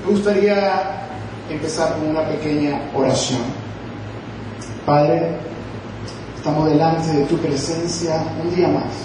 Me gustaría empezar con una pequeña oración. Padre, estamos delante de tu presencia un día más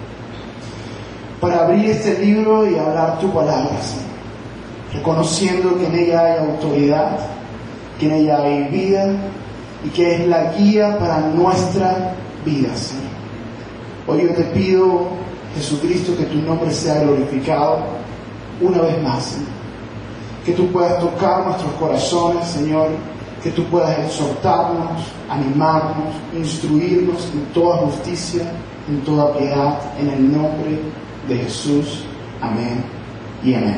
para abrir este libro y hablar tu palabra, Señor, reconociendo que en ella hay autoridad, que en ella hay vida y que es la guía para nuestra vida, Señor. Hoy yo te pido, Jesucristo, que tu nombre sea glorificado una vez más, Señor. Que tú puedas tocar nuestros corazones, Señor, que tú puedas exhortarnos, animarnos, instruirnos en toda justicia, en toda piedad, en el nombre de Jesús. Amén y amén.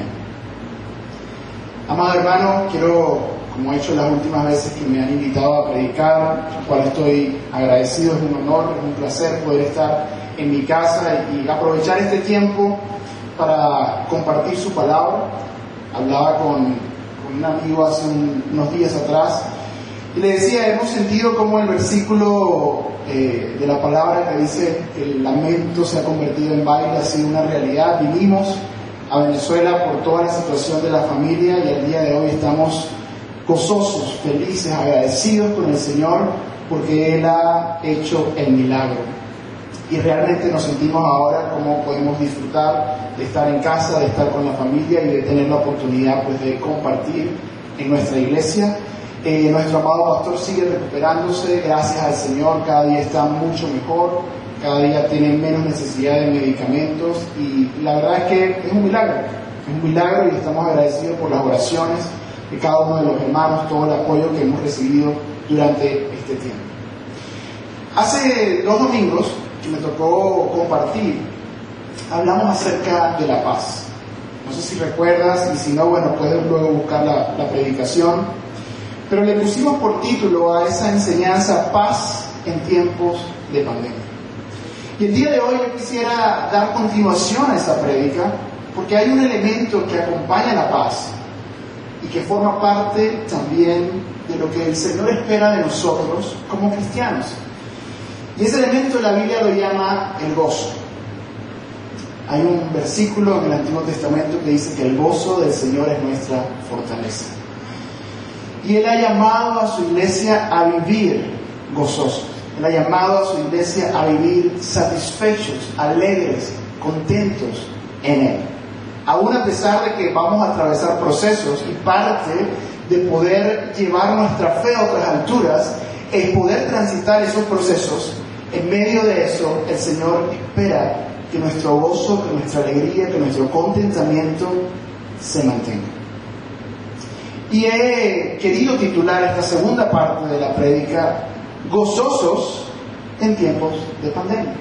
Amado hermano, quiero, como he hecho las últimas veces que me han invitado a predicar, al cual estoy agradecido, es un honor, es un placer poder estar en mi casa y aprovechar este tiempo para compartir su palabra. Hablaba con un amigo hace unos días atrás y le decía, hemos sentido como el versículo de la palabra que dice que el lamento se ha convertido en baile ha sido una realidad. Vinimos a Venezuela por toda la situación de la familia y al día de hoy estamos gozosos, felices, agradecidos con el Señor porque Él ha hecho el milagro. Y realmente nos sentimos ahora como podemos disfrutar de estar en casa, de estar con la familia y de tener la oportunidad pues de compartir en nuestra iglesia. Nuestro amado pastor sigue recuperándose, gracias al Señor, cada día está mucho mejor, cada día tiene menos necesidad de medicamentos y la verdad es que es un milagro y estamos agradecidos por las oraciones de cada uno de los hermanos, todo el apoyo que hemos recibido durante este tiempo. Hace 2 domingos que me tocó compartir, hablamos acerca de la paz. No sé si recuerdas y si no, bueno, puedes luego buscar la predicación. Pero le pusimos por título a esa enseñanza Paz en tiempos de pandemia. Y el día de hoy yo quisiera dar continuación a esa prédica porque hay un elemento que acompaña la paz y que forma parte también de lo que el Señor espera de nosotros como cristianos. Y ese elemento la Biblia lo llama el gozo. Hay un versículo en el Antiguo Testamento que dice que el gozo del Señor es nuestra fortaleza. Y Él ha llamado a su iglesia a vivir gozosos. Él ha llamado a su iglesia a vivir satisfechos, alegres, contentos en Él. Aún a pesar de que vamos a atravesar procesos y parte de poder llevar nuestra fe a otras alturas es poder transitar esos procesos. En medio de eso, el Señor espera que nuestro gozo, que nuestra alegría, que nuestro contentamiento se mantenga. Y he querido titular esta segunda parte de la prédica Gozosos en tiempos de pandemia.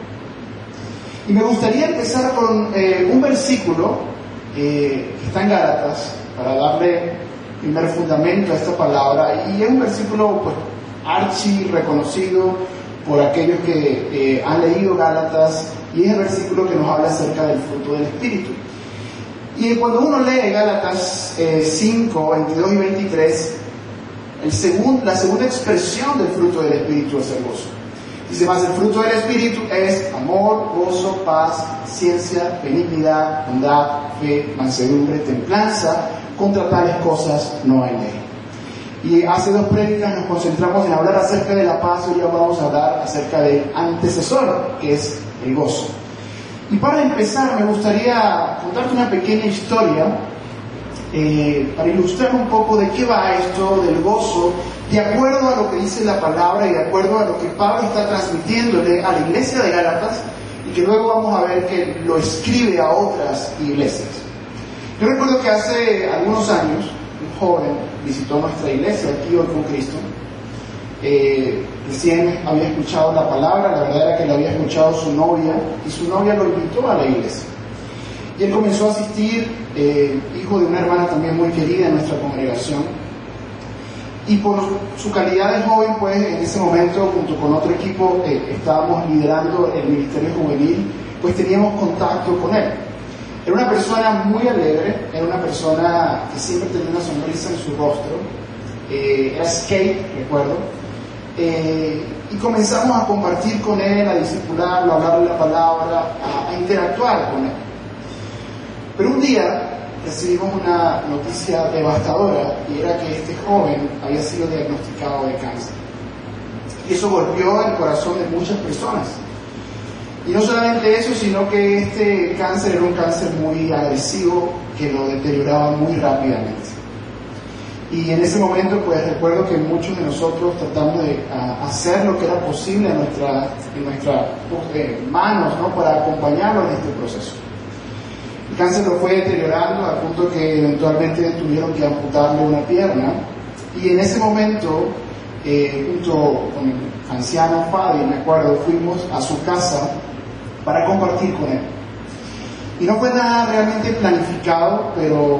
Y me gustaría empezar con un versículo que está en Gálatas para darle primer fundamento a esta palabra. Y es un versículo pues archi reconocido por aquellos que han leído Gálatas y es el versículo que nos habla acerca del fruto del Espíritu. Y cuando uno lee Gálatas 5, 22 y 23, la segunda expresión del fruto del Espíritu es el gozo. Dice más, el fruto del Espíritu es amor, gozo, paz, ciencia, benignidad, bondad, fe, mansedumbre, templanza. Contra tales cosas no hay ley. Y hace 2 prédicas nos concentramos en hablar acerca de la paz y hoy vamos a hablar acerca del antecesor, que es el gozo. Y para empezar me gustaría contarte una pequeña historia para ilustrar un poco de qué va esto del gozo, de acuerdo a lo que dice la palabra y de acuerdo a lo que Pablo está transmitiéndole a la iglesia de Gálatas y que luego vamos a ver que lo escribe a otras iglesias. Yo recuerdo que hace algunos años un joven visitó nuestra iglesia aquí hoy con Cristo. Recién había escuchado la palabra, la verdad era que la había escuchado su novia y su novia lo invitó a la iglesia y él comenzó a asistir, hijo de una hermana también muy querida en nuestra congregación, y por su calidad de joven pues en ese momento junto con otro equipo estábamos liderando el ministerio juvenil, pues teníamos contacto con él. Era una persona muy alegre, era una persona que siempre tenía una sonrisa en su rostro, era skate, recuerdo. Y comenzamos a compartir con él, a discipularlo, a hablarle la palabra, a interactuar con él. Pero un día recibimos una noticia devastadora, y era que este joven había sido diagnosticado de cáncer. Y eso golpeó el corazón de muchas personas. Y no solamente eso, sino que este cáncer era un cáncer muy agresivo que lo deterioraba muy rápidamente. Y en ese momento, pues recuerdo que muchos de nosotros tratamos de hacer lo que era posible en nuestras manos, ¿no?, para acompañarlo en este proceso. El cáncer lo fue deteriorando al punto que eventualmente tuvieron que amputarle una pierna. Y en ese momento, junto con el anciano Fabi, me acuerdo, fuimos a su casa para compartir con él. Y no fue nada realmente planificado, pero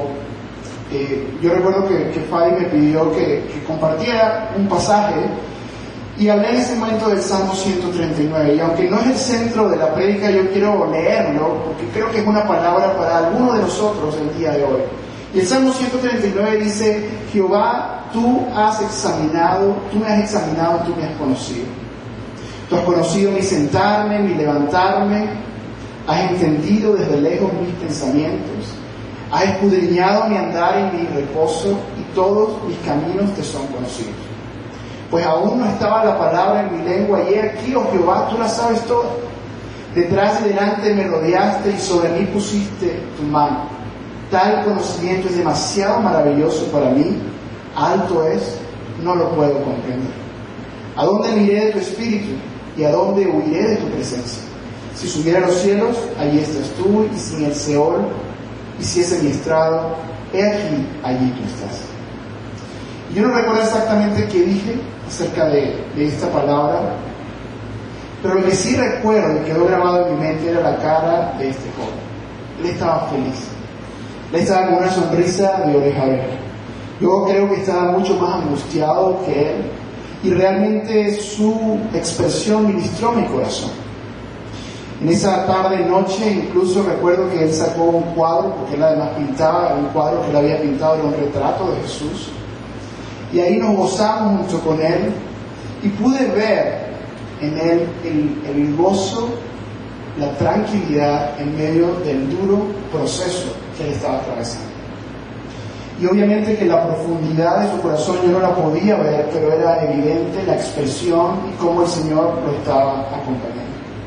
yo recuerdo que Fabi me pidió que compartiera un pasaje, y hablé en ese momento del Salmo 139, y aunque no es el centro de la prédica, yo quiero leerlo, porque creo que es una palabra para alguno de nosotros el día de hoy. Y el Salmo 139 dice: Jehová, tú me has examinado, tú me has conocido. Tú has conocido mi sentarme, mi levantarme, has entendido desde lejos mis pensamientos, has escudriñado mi andar y mi reposo, y todos mis caminos te son conocidos. Pues aún no estaba la palabra en mi lengua, y he aquí, oh Jehová, tú la sabes toda. Detrás y delante me rodeaste, y sobre mí pusiste tu mano. Tal conocimiento es demasiado maravilloso para mí, alto es, no lo puedo comprender. ¿A dónde me iré de tu espíritu? ¿Y a dónde huiré de tu presencia? Si subiera a los cielos, allí estás tú, y si en el Seol hiciese mi estrado, he aquí, allí tú estás. Yo no recuerdo exactamente qué dije acerca de esta palabra, pero lo que sí recuerdo y quedó grabado en mi mente era la cara de este joven. Él estaba feliz. Él estaba con una sonrisa de oreja a oreja. Yo creo que estaba mucho más angustiado que él, y realmente su expresión ministró mi corazón. En esa tarde, noche, incluso recuerdo que él sacó un cuadro, porque él además pintaba, un cuadro que él había pintado, era un retrato de Jesús. Y ahí nos gozamos mucho con él, y pude ver en él el gozo, la tranquilidad en medio del duro proceso que él estaba atravesando. Y obviamente que la profundidad de su corazón yo no la podía ver, pero era evidente la expresión y cómo el Señor lo estaba acompañando.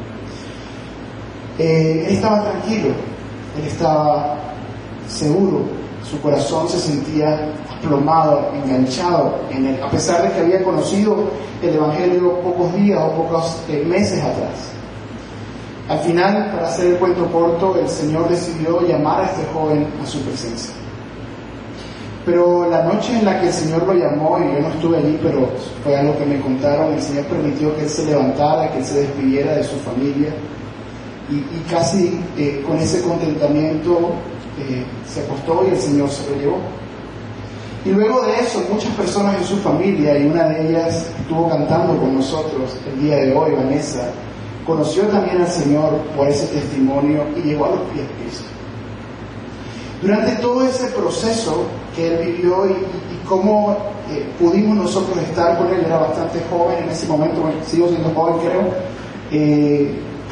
Él estaba tranquilo, él estaba seguro, su corazón se sentía aplomado, enganchado en él, a pesar de que había conocido el Evangelio pocos días o pocos meses atrás. Al final, para hacer el cuento corto, el Señor decidió llamar a este joven a su presencia. Pero la noche en la que el Señor lo llamó, y yo no estuve allí, pero fue algo que me contaron, el Señor permitió que él se levantara, que él se despidiera de su familia, y casi con ese contentamiento se acostó y el Señor se lo llevó. Y luego de eso, muchas personas en su familia, y una de ellas estuvo cantando con nosotros el día de hoy, Vanessa, conoció también al Señor por ese testimonio y llegó a los pies de Cristo. Durante todo ese proceso que él vivió y cómo pudimos nosotros estar con él, era bastante joven en ese momento, sigo siendo joven creo,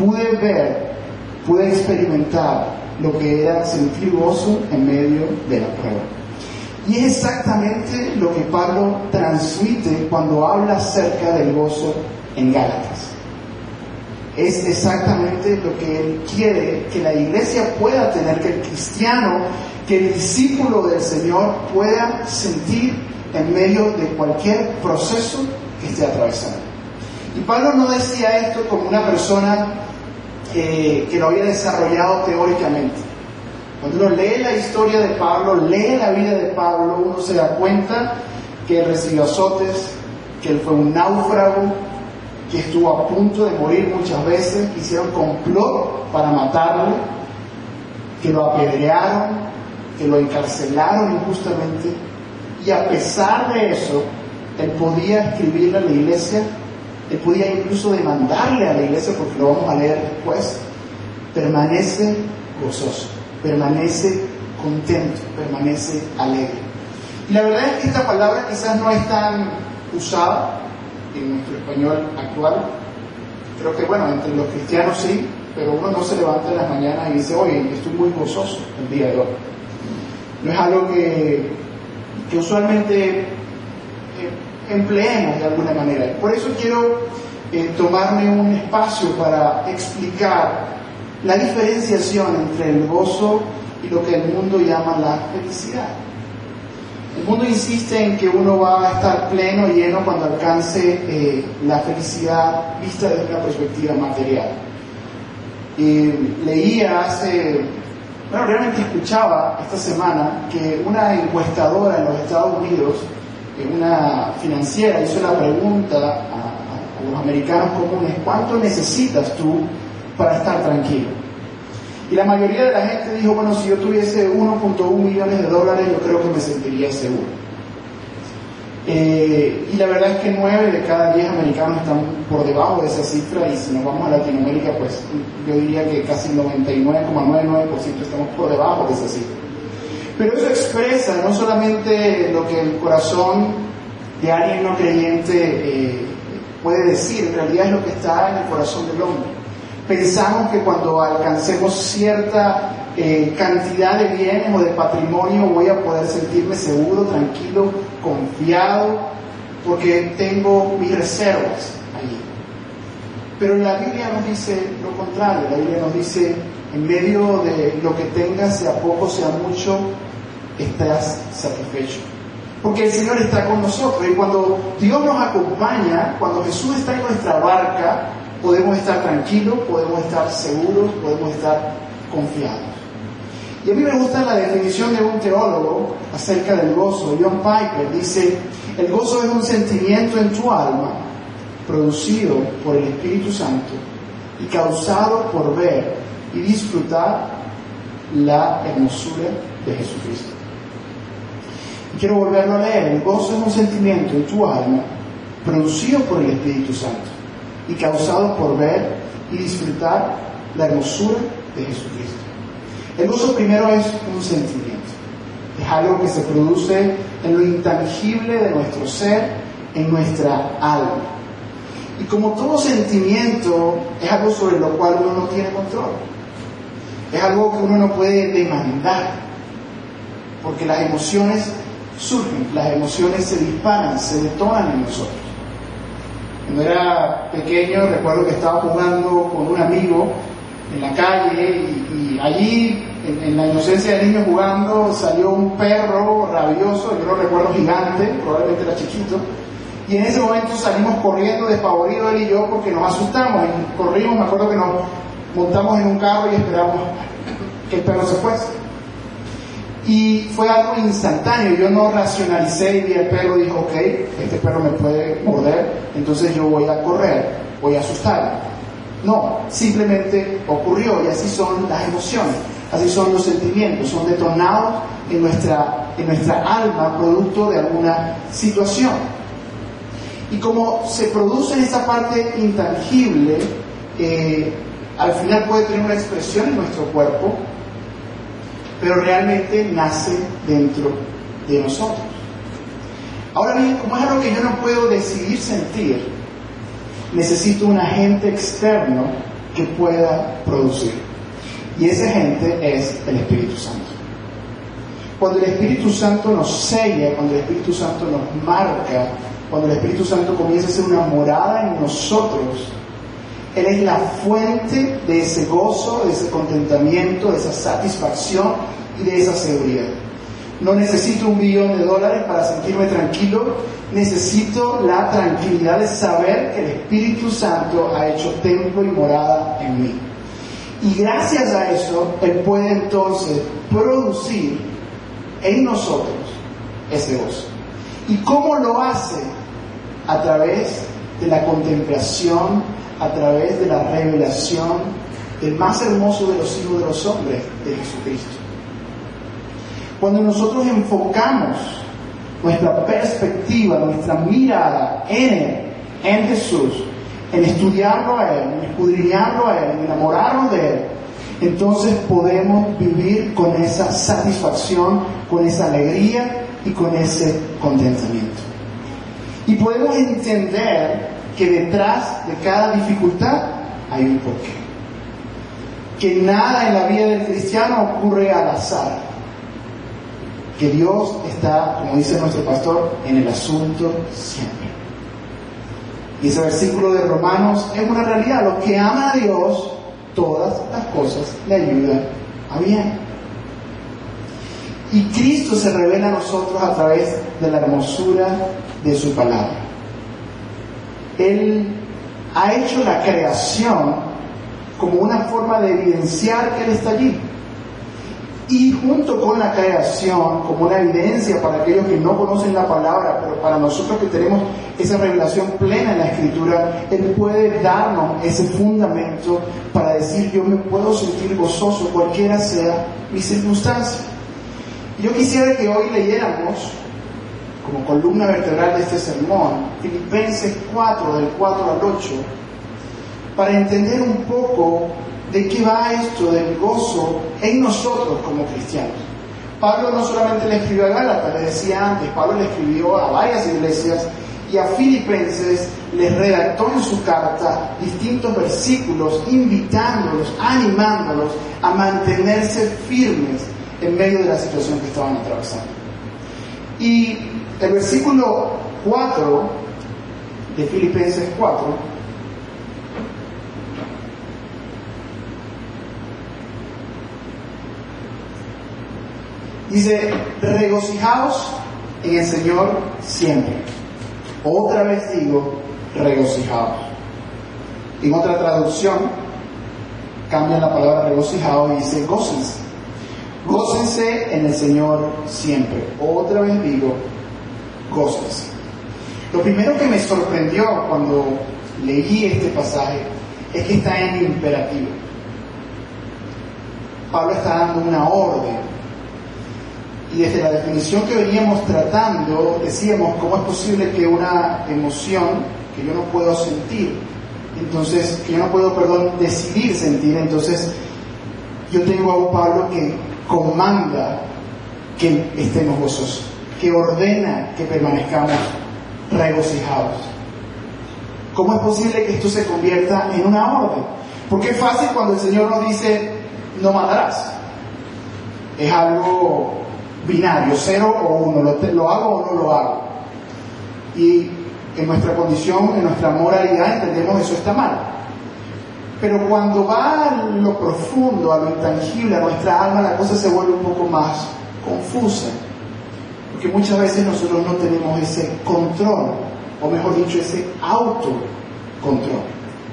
pude experimentar lo que era sentir gozo en medio de la prueba. Y es exactamente lo que Pablo transmite cuando habla acerca del gozo en Gálatas. Es exactamente lo que él quiere que la iglesia pueda tener, que el cristiano, que el discípulo del Señor pueda sentir en medio de cualquier proceso que esté atravesando. Y Pablo no decía esto como una persona que lo había desarrollado teóricamente. Cuando uno lee la historia de Pablo, lee la vida de Pablo, uno se da cuenta que él recibió azotes, que él fue un náufrago, que estuvo a punto de morir muchas veces, que hicieron complot para matarlo, que lo apedrearon, que lo encarcelaron injustamente, y a pesar de eso, él podía escribirle a la iglesia, él podía incluso demandarle a la iglesia, porque lo vamos a leer después, permanece gozoso, permanece contento, permanece alegre. Y la verdad es que esta palabra quizás no es tan usada en nuestro español actual. Creo que bueno, entre los cristianos sí, pero uno no se levanta en las mañanas y dice, oye, estoy muy gozoso el día de hoy. no es algo que usualmente empleemos de alguna manera. Por eso quiero tomarme un espacio para explicar la diferenciación entre el gozo y lo que el mundo llama la felicidad. El mundo insiste en que uno va a estar pleno y lleno cuando alcance la felicidad vista desde una perspectiva material. Leía realmente escuchaba esta semana que una encuestadora en los Estados Unidos, una financiera, hizo la pregunta a los americanos comunes: ¿cuánto necesitas tú para estar tranquilo? Y la mayoría de la gente dijo: bueno, si yo tuviese 1.1 millones de dólares, yo creo que me sentiría seguro. Y la verdad es que 9 de cada 10 americanos están por debajo de esa cifra, y si nos vamos a Latinoamérica, pues yo diría que casi 99,99% estamos por debajo de esa cifra. Pero eso expresa no solamente lo que el corazón de alguien no creyente puede decir, en realidad es lo que está en el corazón del hombre. Pensamos que cuando alcancemos cierta cantidad de bienes o de patrimonio voy a poder sentirme seguro, tranquilo, confiado, porque tengo mis reservas allí. Pero la Biblia nos dice lo contrario. La Biblia nos dice: en medio de lo que tengas, sea poco, sea mucho, estás satisfecho. Porque el Señor está con nosotros, y cuando Dios nos acompaña, cuando Jesús está en nuestra barca, podemos estar tranquilos, podemos estar seguros, podemos estar confiados. Y a mí me gusta la definición de un teólogo acerca del gozo. John Piper dice: el gozo es un sentimiento en tu alma producido por el Espíritu Santo y causado por ver y disfrutar la hermosura de Jesucristo. Y quiero volverlo a leer: el gozo es un sentimiento en tu alma producido por el Espíritu Santo y causado por ver y disfrutar la hermosura de Jesucristo. El gozo primero es un sentimiento, es algo que se produce en lo intangible de nuestro ser, en nuestra alma. Y como todo sentimiento, es algo sobre lo cual uno no tiene control, es algo que uno no puede demandar, porque las emociones surgen, las emociones se disparan, se detonan en nosotros. Cuando era pequeño recuerdo que estaba jugando con un amigo en la calle y allí, en la inocencia del niño jugando, salió un perro rabioso, yo lo recuerdo gigante, probablemente era chiquito, y en ese momento salimos corriendo despavoridos él y yo porque nos asustamos, y corrimos, me acuerdo que nos montamos en un carro y esperamos que el perro se fuese. Y fue algo instantáneo, yo no racionalicé y vi al perro y dije: ok, este perro me puede morder, entonces yo voy a correr, voy a asustarlo. No, simplemente ocurrió, y así son las emociones, así son los sentimientos, son detonados en nuestra alma producto de alguna situación. Y como se produce en esa parte intangible, al final puede tener una expresión en nuestro cuerpo, pero realmente nace dentro de nosotros. Ahora bien, como es algo que yo no puedo decidir sentir, necesito un agente externo que pueda producir. Y ese agente es el Espíritu Santo. Cuando el Espíritu Santo nos sella, cuando el Espíritu Santo nos marca, cuando el Espíritu Santo comienza a ser una morada en nosotros, Él es la fuente de ese gozo, de ese contentamiento, de esa satisfacción y de esa seguridad. No necesito $1 billón para sentirme tranquilo, necesito la tranquilidad de saber que el Espíritu Santo ha hecho templo y morada en mí. Y gracias a eso, Él puede entonces producir en nosotros ese gozo. ¿Y cómo lo hace? A través de la contemplación, a través de la revelación del más hermoso de los hijos de los hombres, de Jesucristo. Cuando nosotros enfocamos nuestra perspectiva, nuestra mirada en Él, en Jesús, en estudiarlo a Él, en escudriñarlo a Él, en enamorarnos de Él, entonces podemos vivir con esa satisfacción, con esa alegría y con ese contentamiento. Y podemos entender que detrás de cada dificultad hay un porqué. Que nada en la vida del cristiano ocurre al azar. que Dios está, como dice nuestro pastor, en el asunto siempre. Y ese versículo de Romanos es una realidad. Los que aman a Dios, todas las cosas le ayudan a bien. Y Cristo se revela a nosotros a través de la hermosura de su palabra. Él ha hecho la creación como una forma de evidenciar que Él está allí. Y junto con la creación, como una evidencia para aquellos que no conocen la palabra, pero para nosotros que tenemos esa revelación plena en la Escritura, Él puede darnos ese fundamento para decir: yo me puedo sentir gozoso cualquiera sea mi circunstancia. Yo quisiera que hoy leyéramos, como columna vertebral de este sermón, Filipenses 4, del 4 al 8, para entender un poco de qué va esto del gozo en nosotros como cristianos. Pablo no solamente le escribió a Gálatas, le decía antes, Pablo le escribió a varias iglesias, y a Filipenses les redactó en su carta distintos versículos, invitándolos, animándolos a mantenerse firmes en medio de la situación que estaban atravesando. Y el versículo 4 de Filipenses 4 dice: regocijaos en el Señor siempre. Otra vez digo, regocijaos. En otra traducción cambian la palabra regocijado y dice gócense. Gócense en el Señor siempre. Otra vez digo, gócense. Lo primero que me sorprendió cuando leí este pasaje es que está en imperativo. Pablo está dando una orden. Y desde la definición que veníamos tratando, decíamos: ¿cómo es posible que una emoción que yo no puedo sentir, entonces, que yo no puedo, decidir sentir, entonces yo tengo a un Pablo que comanda que estemos gozosos, que ordena que permanezcamos regocijados? ¿Cómo es posible que esto se convierta en una orden? Porque es fácil cuando el Señor nos dice: no matarás. Es algo binario, 0 o 1, lo hago o no lo hago. Y en nuestra condición, en nuestra moralidad, entendemos eso está mal. Pero cuando va a lo profundo, a lo intangible, a nuestra alma, la cosa se vuelve un poco más confusa. Porque muchas veces nosotros no tenemos ese control, o mejor dicho, ese autocontrol.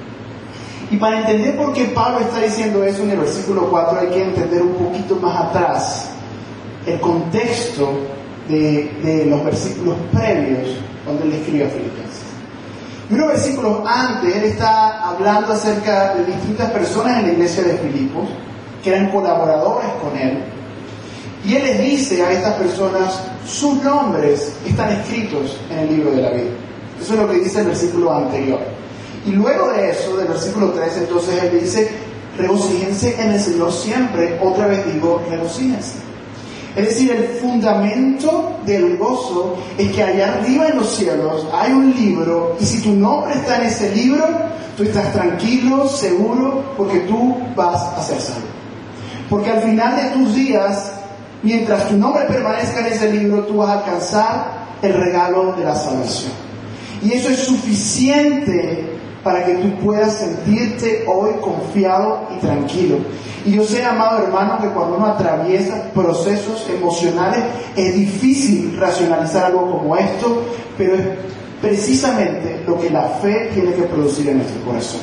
Y para entender por qué Pablo está diciendo eso en el versículo 4, hay que entender un poquito más atrás el contexto de los versículos previos cuando él escribe a Filipenses. Y unos versículos antes, él está hablando acerca de distintas personas en la iglesia de Filipos que eran colaboradores con él, y él les dice a estas personas: sus nombres están escritos en el libro de la vida. Eso es lo que dice el versículo anterior. Y luego de eso, del versículo 3, entonces él dice: regocíjense en el Señor siempre. Otra vez digo, regocíjense. Es decir, el fundamento del gozo es que allá arriba en los cielos hay un libro, y si tu nombre está en ese libro, tú estás tranquilo, seguro, porque tú vas a ser salvo. Porque al final de tus días, mientras tu nombre permanezca en ese libro, tú vas a alcanzar el regalo de la salvación. Y eso es suficiente para que tú puedas sentirte hoy confiado y tranquilo. Y yo sé, amado hermano, que cuando uno atraviesa procesos emocionales es difícil racionalizar algo como esto, pero es precisamente lo que la fe tiene que producir en nuestro corazón.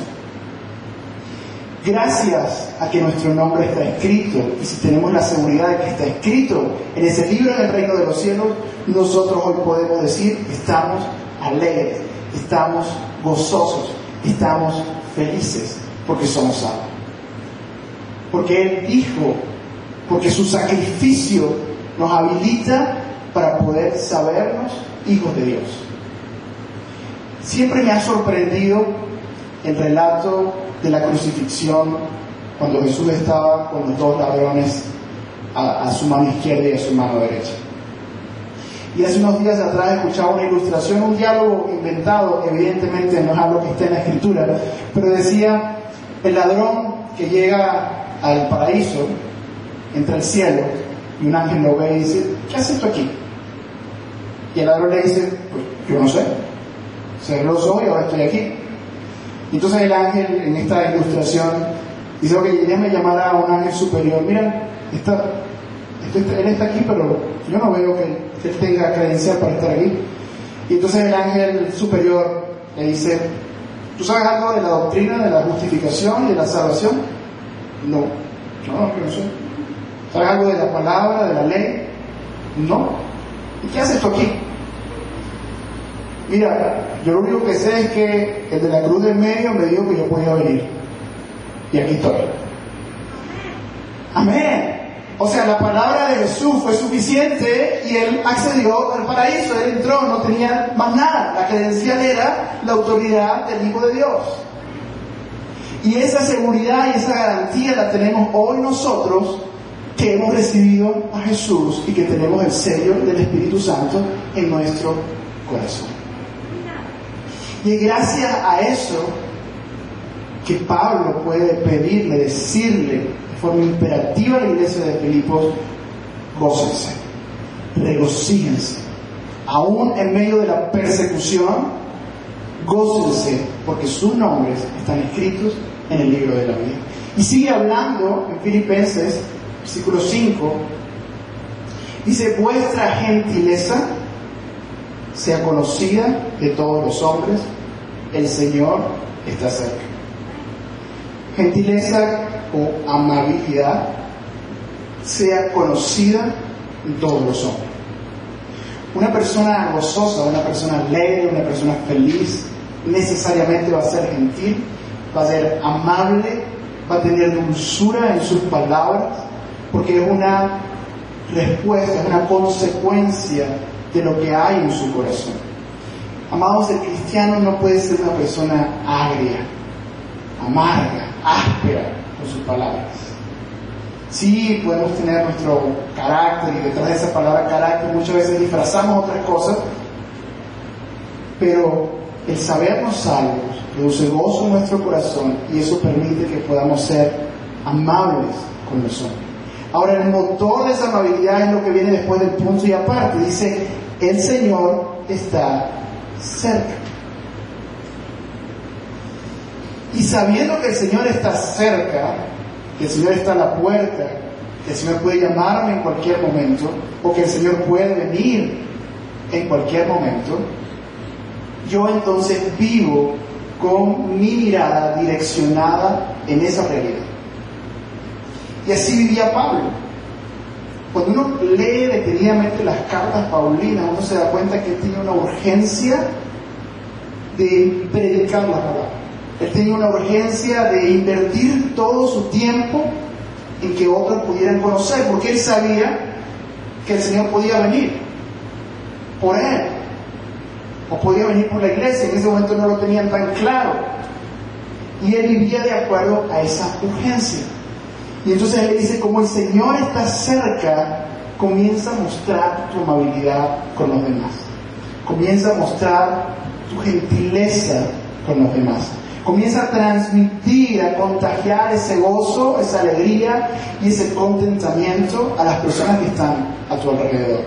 Gracias a que nuestro nombre está escrito, y si tenemos la seguridad de que está escrito en ese libro del reino de los cielos, nosotros hoy podemos decir: estamos alegres, estamos gozosos, estamos felices, porque somos salvos. Porque Él dijo, porque su sacrificio nos habilita para poder sabernos hijos de Dios. Siempre me ha sorprendido el relato de la crucifixión, cuando Jesús estaba con los dos ladrones a su mano izquierda y a su mano derecha. Y hace unos días atrás escuchaba una ilustración, un diálogo inventado, evidentemente no es algo que esté en la Escritura, pero decía: el ladrón que llega al paraíso, entra al cielo, y un ángel lo ve y dice, ¿qué haces tú aquí? Y el ladrón le dice, pues yo no sé, cerré los ojos y ahora estoy aquí. Y entonces el ángel, en esta ilustración, dice, ok, déjame llamar a un ángel superior. Mira, él está aquí, pero yo no veo que él tenga credencial para estar aquí. Y entonces el ángel superior le dice, ¿tú sabes algo de la doctrina de la justificación y de la salvación? No, yo no sé. ¿Sabes algo de la palabra, de la ley? No. ¿Y qué haces tú aquí? Mira, yo lo único que sé es que el de la cruz del medio me dijo que yo podía venir. Y aquí estoy. Amén. O sea, la palabra de Jesús fue suficiente y él accedió al paraíso. Él entró, no tenía más nada. La credencial era la autoridad del Hijo de Dios. Y esa seguridad y esa garantía la tenemos hoy nosotros, que hemos recibido a Jesús y que tenemos el sello del Espíritu Santo en nuestro corazón. Y es gracias a eso que Pablo puede pedirle, decirle de forma imperativa a la iglesia de Filipos, gócense, regocíjense, aún en medio de la persecución, gócense, porque sus nombres están escritos en el libro de la vida. Y sigue hablando en Filipenses, versículo 5, dice, vuestra gentileza sea conocida de todos los hombres, el Señor está cerca. Gentileza o amabilidad sea conocida de todos los hombres. Una persona gozosa, una persona alegre, una persona feliz, necesariamente va a ser gentil, va a ser amable, va a tener dulzura en sus palabras, porque es una respuesta, es una consecuencia de lo que hay en su corazón. Amados, el cristiano no puede ser una persona agria, amarga, áspera con sus palabras. Sí, podemos tener nuestro carácter y detrás de esa palabra carácter muchas veces disfrazamos otras cosas, pero el sabernos salvos produce gozo en nuestro corazón y eso permite que podamos ser amables con los hombres. Ahora, el motor de esa amabilidad es lo que viene después del punto y aparte. Dice, el Señor está cerca. Y sabiendo que el Señor está cerca, que el Señor está a la puerta, que el Señor puede llamarme en cualquier momento, o que el Señor puede venir en cualquier momento, yo entonces vivo con mi mirada direccionada en esa realidad. Y así vivía Pablo. Cuando uno lee detenidamente las cartas paulinas, uno se da cuenta que él tenía una urgencia de predicar la palabra. Él tenía una urgencia de invertir todo su tiempo en que otros pudieran conocer, porque él sabía que el Señor podía venir por él, o podía venir por la iglesia. En ese momento no lo tenían tan claro, y él vivía de acuerdo a esa urgencia. Y entonces él le dice, como el Señor está cerca, comienza a mostrar tu amabilidad con los demás, comienza a mostrar tu gentileza con los demás, comienza a transmitir, a contagiar ese gozo, esa alegría y ese contentamiento a las personas que están a tu alrededor.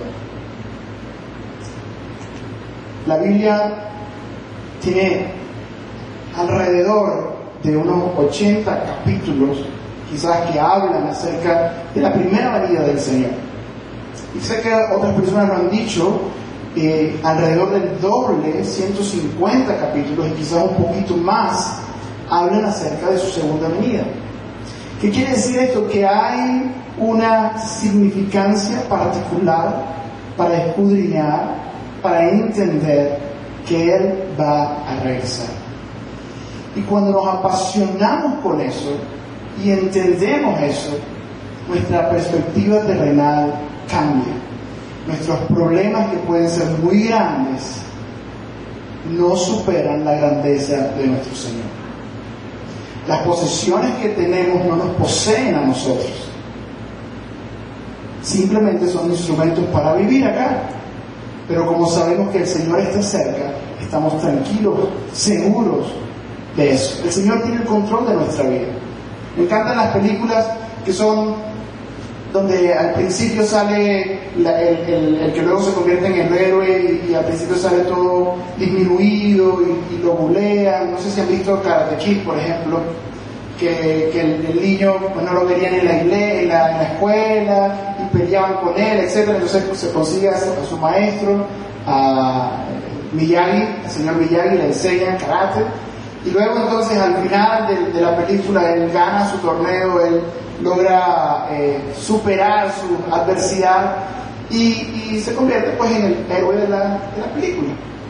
La Biblia tiene alrededor de unos 80 capítulos, quizás, que hablan acerca de la primera venida del Señor. Y sé que otras personas lo han dicho, alrededor del doble, 150 capítulos, y quizás un poquito más, hablan acerca de su segunda venida. ¿Qué quiere decir esto? Que hay una significancia particular para escudriñar, para entender que Él va a regresar. Y cuando nos apasionamos con eso y entendemos eso, nuestra perspectiva terrenal cambia. Nuestros problemas, que pueden ser muy grandes, no superan la grandeza de nuestro Señor. Las posesiones que tenemos no nos poseen a nosotros, simplemente son instrumentos para vivir acá. Pero como sabemos que el Señor está cerca, estamos tranquilos, seguros de eso. El Señor tiene el control de nuestra vida. Me encantan las películas que son donde al principio sale el que luego se convierte en el héroe y al principio sale todo disminuido y lo bulean. No sé si han visto Karate Kid, por ejemplo, que el niño pues, no lo querían en la escuela y peleaban con él, etc. Entonces pues, se consigue a su maestro, a Miyagi, el señor Miyagi, le enseñan karate. Y luego entonces al final de la película él gana su torneo, él logra superar su adversidad y se convierte pues en el héroe de la película.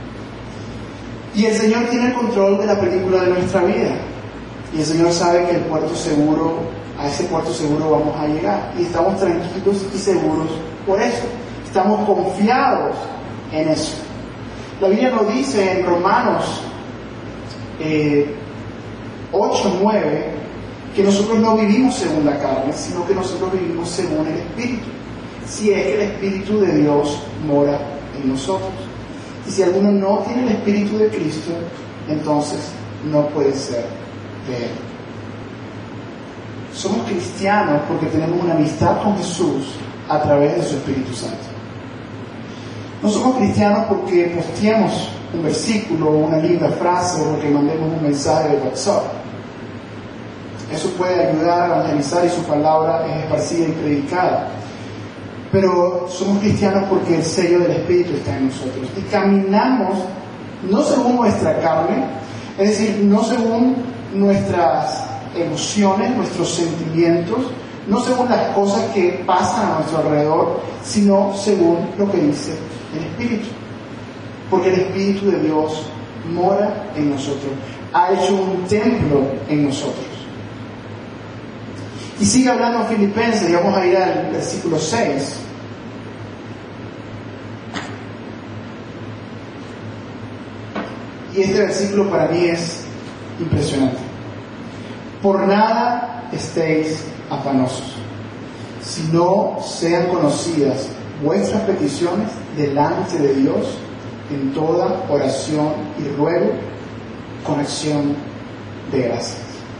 Y el Señor tiene el control de la película de nuestra vida. Y el Señor sabe que a ese puerto seguro vamos a llegar. Y estamos tranquilos y seguros por eso. Estamos confiados en eso. La Biblia nos dice en Romanos 8:9 que nosotros no vivimos según la carne, sino que nosotros vivimos según el Espíritu, si es que el Espíritu de Dios mora en nosotros. Y si alguno no tiene el Espíritu de Cristo, entonces no puede ser de Él. Somos cristianos porque tenemos una amistad con Jesús a través de su Espíritu Santo. No somos cristianos porque posteemos un versículo o una linda frase o porque mandemos un mensaje de WhatsApp. Eso puede ayudar a evangelizar y su palabra es esparcida y predicada. Pero somos cristianos porque el sello del Espíritu está en nosotros. Y caminamos no según nuestra carne, es decir, no según nuestras emociones, nuestros sentimientos, no según las cosas que pasan a nuestro alrededor, sino según lo que dice el Espíritu. Porque el Espíritu de Dios mora en nosotros, ha hecho un templo en nosotros. Y sigue hablando en Filipenses, y vamos a ir al versículo 6. Y este versículo para mí es impresionante. Por nada estéis afanosos, sino sean conocidas vuestras peticiones delante de Dios en toda oración y ruego con acción de gracias.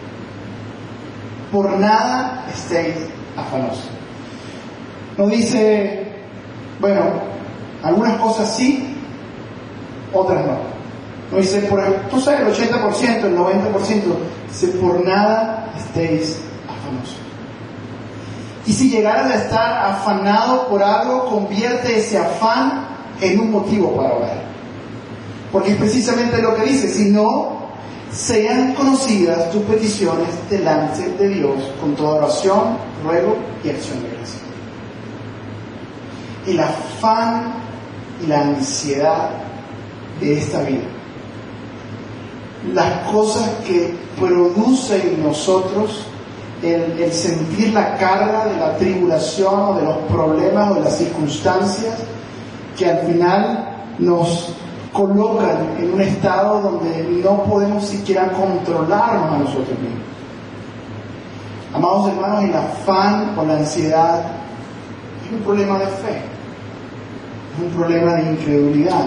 Por nada estéis afanosos. No dice, bueno, algunas cosas sí, otras no. No dice, tú sabes, el 80%, el 90%, dice, por nada estéis afanosos. Y si llegaras a estar afanado por algo, convierte ese afán en un motivo para orar. Porque es precisamente lo que dice, si no, sean conocidas tus peticiones delante de Dios con toda oración, ruego y acción de gracias. El afán y la ansiedad de esta vida, las cosas que producen en nosotros el sentir la carga de la tribulación o de los problemas o de las circunstancias que al final nos colocan en un estado donde no podemos siquiera controlarnos a nosotros mismos. Amados hermanos, el afán o la ansiedad es un problema de fe, es un problema de incredulidad.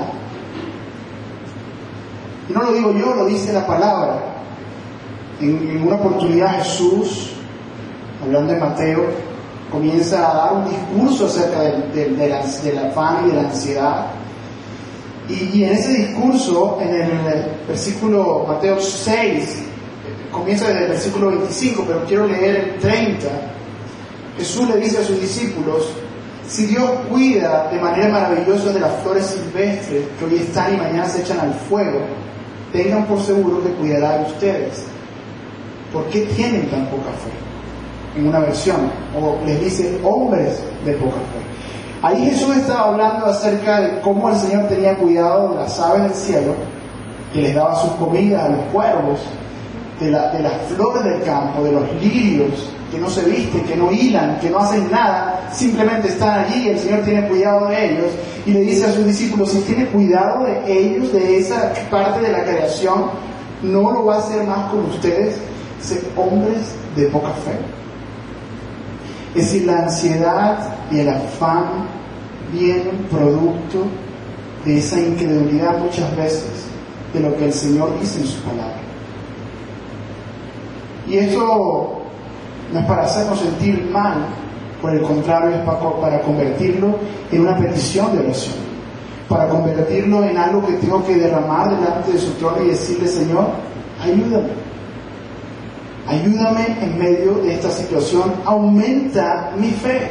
Y no lo digo yo, lo dice la palabra. En una oportunidad Jesús, hablando de Mateo, comienza a dar un discurso acerca del afán y de la ansiedad. Y en ese discurso, en el versículo Mateo 6, comienza desde el versículo 25, pero quiero leer el 30. Jesús le dice a sus discípulos, si Dios cuida de manera maravillosa de las flores silvestres que hoy están y mañana se echan al fuego, tengan por seguro que cuidará de ustedes. ¿Por qué tienen tan poca fe? En una versión, o les dice hombres de poca fe. Ahí Jesús estaba hablando acerca de cómo el Señor tenía cuidado de las aves del cielo, que les daba sus comidas a los cuervos, de las flores del campo, de los lirios, que no se visten, que no hilan, que no hacen nada, simplemente están allí, el Señor tiene cuidado de ellos, y le dice a sus discípulos, si tiene cuidado de ellos, de esa parte de la creación, ¿no lo va a hacer más con ustedes? Ser hombres de poca fe. Es decir, la ansiedad y el afán vienen producto de esa incredulidad muchas veces de lo que el Señor dice en su palabra. Y esto no es para hacernos sentir mal, Por el contrario, es para convertirlo en una petición de oración, para convertirlo en algo que tengo que derramar delante de su trono y decirle: Señor, ayúdame. Ayúdame en medio de esta situación, aumenta mi fe.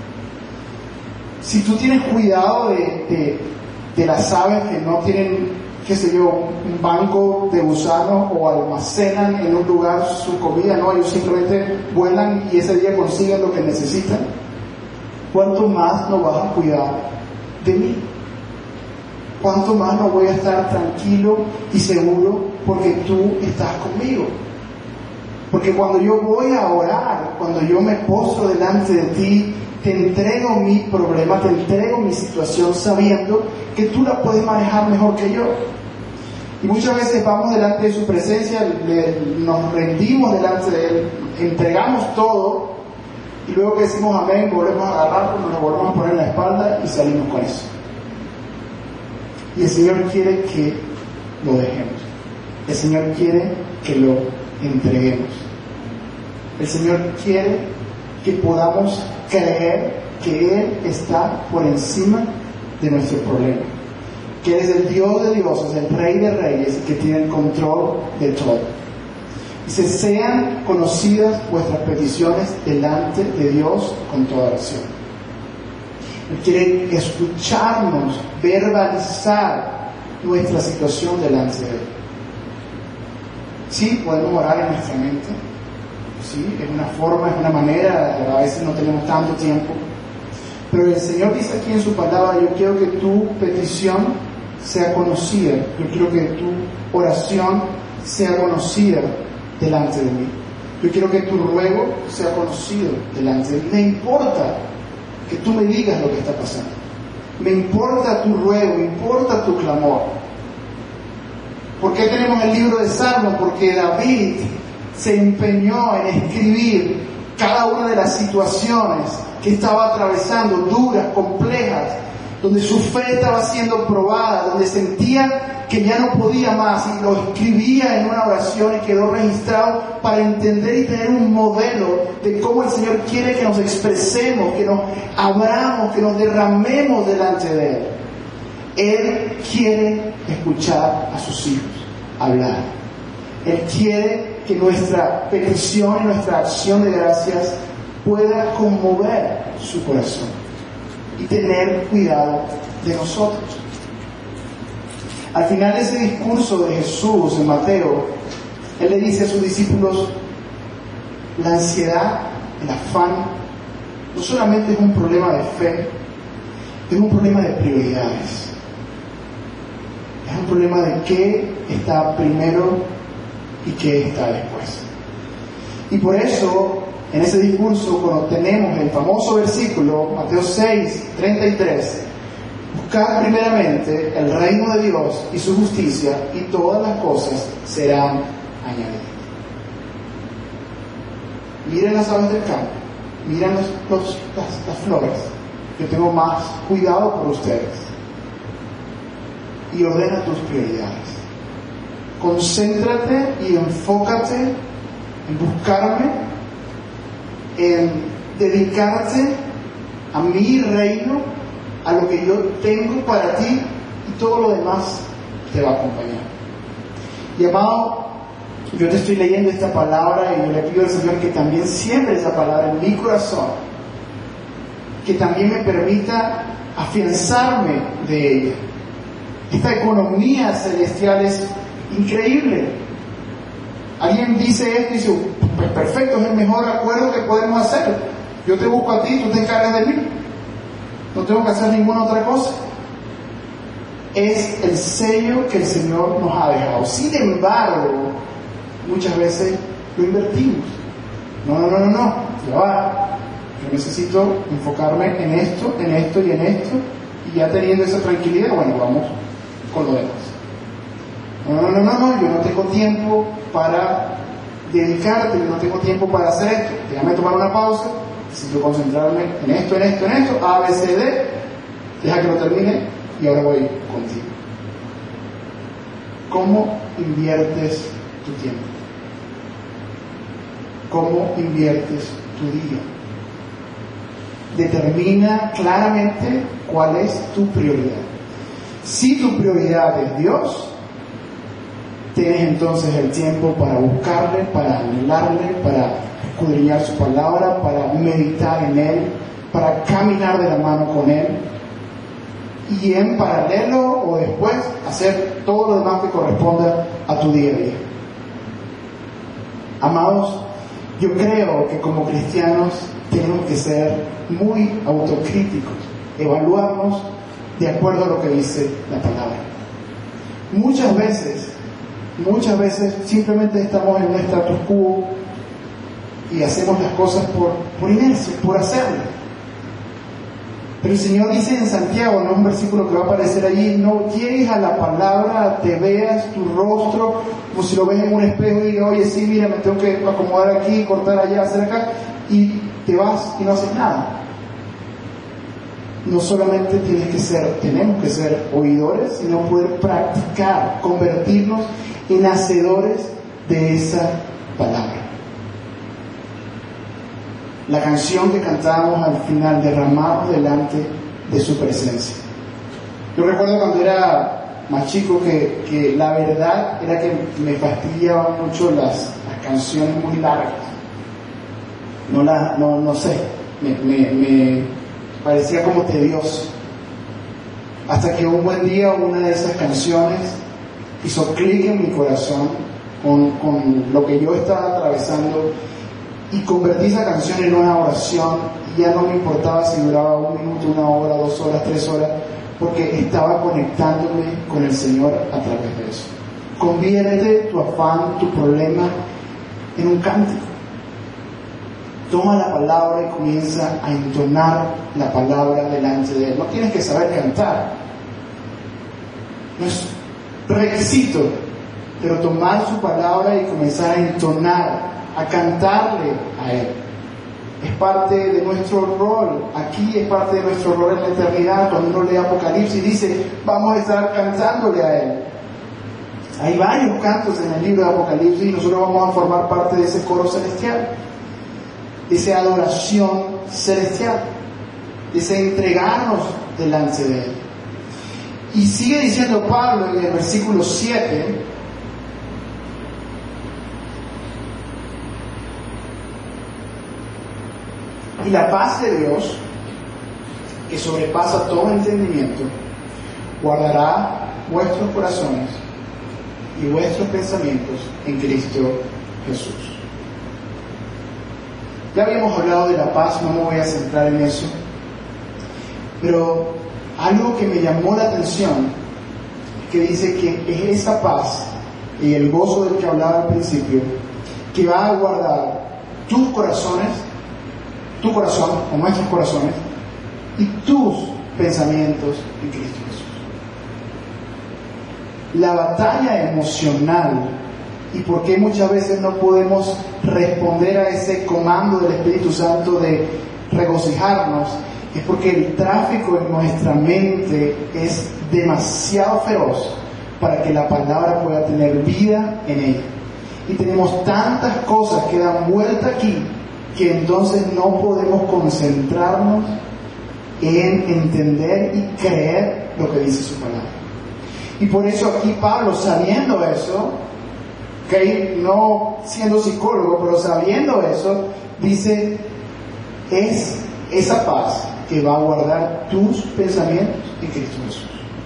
Si tú tienes cuidado de las aves que no tienen, qué sé yo, un banco de gusanos o almacenan en un lugar su comida, no, ellos simplemente vuelan y ese día consiguen lo que necesitan, ¿cuánto más no vas a cuidar de mí? ¿Cuánto más no voy a estar tranquilo y seguro porque tú estás conmigo? Porque cuando yo voy a orar, cuando yo me postro delante de ti, te entrego mi problema, te entrego mi situación sabiendo que tú la puedes manejar mejor que yo. Y muchas veces vamos delante de su presencia, nos rendimos delante de Él, entregamos todo y luego que decimos amén, volvemos a agarrar, nos lo volvemos a poner en la espalda y salimos con eso. Y el Señor quiere que lo dejemos. El Señor quiere que lo entreguemos. El Señor quiere que podamos creer que Él está por encima de nuestro problema, que Él es el Dios de dioses, el Rey de reyes y que tiene el control de todo. Dice: sean conocidas vuestras peticiones delante de Dios con toda oración. Él quiere escucharnos, verbalizar nuestra situación delante de Él. Sí, podemos orar en nuestra mente. Sí, es una forma, es una manera, a veces no tenemos tanto tiempo. Pero el Señor dice aquí en su palabra: yo quiero que tu petición sea conocida. Yo quiero que tu oración sea conocida delante de mí. Yo quiero que tu ruego sea conocido delante de mí. Me importa que tú me digas lo que está pasando. Me importa tu ruego, me importa tu clamor. ¿Por qué tenemos el libro de Salmos? Porque David se empeñó en escribir cada una de las situaciones que estaba atravesando, duras, complejas, donde su fe estaba siendo probada, donde sentía que ya no podía más, y lo escribía en una oración y quedó registrado para entender y tener un modelo de cómo el Señor quiere que nos expresemos, que nos abramos, que nos derramemos delante de Él. Él quiere escuchar a sus hijos hablar. Él quiere que nuestra petición y nuestra acción de gracias pueda conmover su corazón y tener cuidado de nosotros. Al final de ese discurso de Jesús en Mateo, Él le dice a sus discípulos: la ansiedad, el afán, no solamente es un problema de fe, es un problema de prioridades. Es un problema de qué está primero y qué está después. Y por eso, en ese discurso, cuando tenemos el famoso versículo, Mateo 6:33, buscad primeramente el reino de Dios y su justicia, y todas las cosas serán añadidas. Miren las aves del campo, miren las flores. Yo tengo más cuidado por ustedes. Y ordena tus prioridades. Concéntrate y enfócate en buscarme, en dedicarte a mi reino, a lo que yo tengo para ti, y todo lo demás te va a acompañar. Y amado, yo te estoy leyendo esta palabra y yo le pido al Señor que también siembre esa palabra en mi corazón, que también me permita afianzarme de ella. Esta economía celestial es increíble. Alguien dice esto y dice: pues perfecto, es el mejor acuerdo que podemos hacer. Yo te busco a ti, tú te encargas de mí. No tengo que hacer ninguna otra cosa. Es el sello que el Señor nos ha dejado. Sin embargo, muchas veces lo invertimos. No. Ya va. Yo necesito enfocarme en esto y en esto. Y ya teniendo esa tranquilidad, bueno, vamos con lo demás. No, yo no tengo tiempo para dedicarte, yo no tengo tiempo para hacer esto. Déjame tomar una pausa, necesito concentrarme en esto, A, B, C, D, deja que lo termine y ahora voy contigo. ¿Cómo inviertes tu tiempo? ¿Cómo inviertes tu día? determina claramente cuál es tu prioridad. Si tu prioridad es Dios, tienes entonces el tiempo para buscarle, para anhelarle, para escudriñar su palabra, para meditar en Él, para caminar de la mano con Él, y en paralelo o después hacer todo lo demás que corresponda a tu día a día. Amados, yo creo que como cristianos tenemos que ser muy autocríticos, evaluarnos de acuerdo a lo que dice la palabra. Muchas veces simplemente estamos en un status quo y hacemos las cosas por inercia, por hacerlo. Pero el Señor dice en Santiago, en un versículo que va a aparecer allí: no llegues a la palabra, te veas tu rostro como si lo ves en un espejo y digas, oye, sí, mira, me tengo que acomodar aquí, cortar allá, hacer acá, y te vas y no haces nada. No solamente tenemos que ser oidores, sino poder practicar, convertirnos en hacedores de esa palabra. La canción que cantábamos al final, derramamos delante de su presencia. Yo recuerdo cuando era más chico que la verdad era que me fastidiaban mucho las canciones muy largas. No sé, me parecía como tedioso. Hasta que un buen día una de esas canciones hizo clic en mi corazón con lo que yo estaba atravesando, y convertí esa canción en una oración, y ya no me importaba si duraba 1 minuto, 1 hora, 2 horas, 3 horas, porque estaba conectándome con el Señor a través de eso. Convierte tu afán, tu problema en un cántico. Toma la palabra y comienza a entonar la palabra delante de Él. No tienes que saber cantar, no es requisito, pero tomar su palabra y comenzar a entonar, a cantarle a Él. Es parte de nuestro rol aquí, es parte de nuestro rol en la eternidad. Cuando uno lee Apocalipsis dice, vamos a estar cantándole a Él. Hay varios cantos en el libro de Apocalipsis y nosotros vamos a formar parte de ese coro celestial, de esa adoración celestial, de ese entregarnos delante de Él. Y sigue diciendo Pablo en el versículo 7, y la paz de Dios, que sobrepasa todo entendimiento, guardará vuestros corazones y vuestros pensamientos en Cristo Jesús. Ya habíamos hablado de la paz, no me voy a centrar en eso, pero algo que me llamó la atención, que dice que es esa paz y el gozo del que hablaba al principio, que va a guardar tus corazones, tu corazón o nuestros corazones, y tus pensamientos en Cristo Jesús. La batalla emocional, y por qué muchas veces no podemos responder a ese comando del Espíritu Santo de regocijarnos, es porque el tráfico en nuestra mente es demasiado feroz para que la palabra pueda tener vida en ella. Y tenemos tantas cosas que dan vuelta aquí, que entonces no podemos concentrarnos en entender y creer lo que dice su palabra. Y por eso aquí Pablo, sabiendo eso, no siendo psicólogo, pero sabiendo eso, dice, es esa paz que va a guardar tus pensamientos en Cristo Jesús.